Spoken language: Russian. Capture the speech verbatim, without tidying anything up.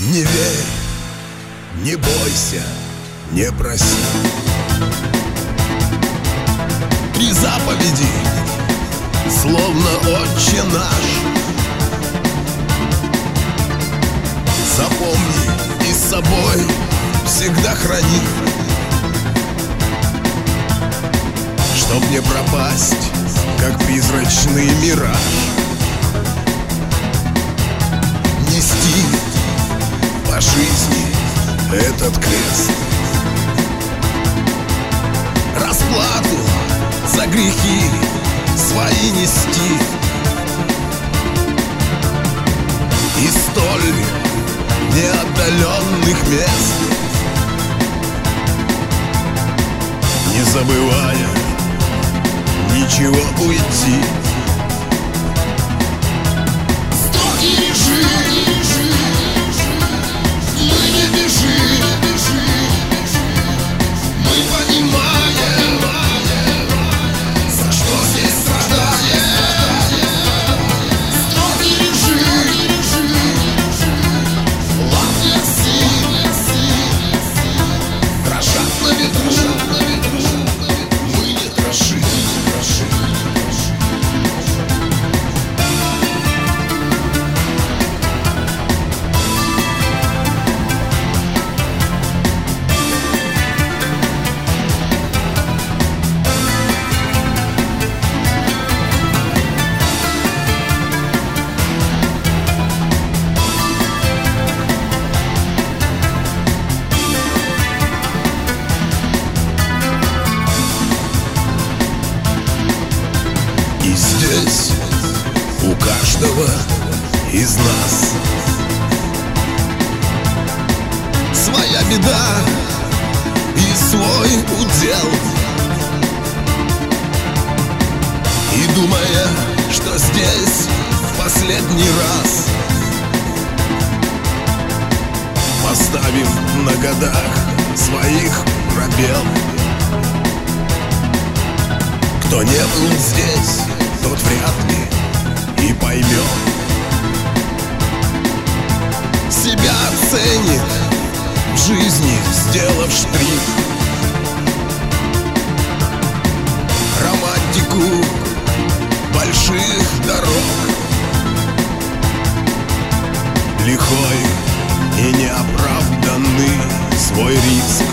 Не верь, не бойся, не проси. Три заповеди, словно Отче наш. Запомни и с собой всегда храни, чтоб не пропасть, как призрачный мираж. Нести по жизни этот крест, расплату за грехи свои нести. И столь неотдаленных мест, не забывая ничего уйти. Строгий режим, мы не бежим, мы понимаем, за что здесь страдаем. Строгий режим, ладно сил, дрожат на ветру, мы не дрожим. И здесь у каждого из нас своя беда и свой удел. И думая, что здесь в последний раз поставим на годах своих пробел. Кто не был здесь, тот вряд ли и поймет, себя оценит в жизни, сделав штрих. Романтику больших дорог, лихой и неоправданный свой риск.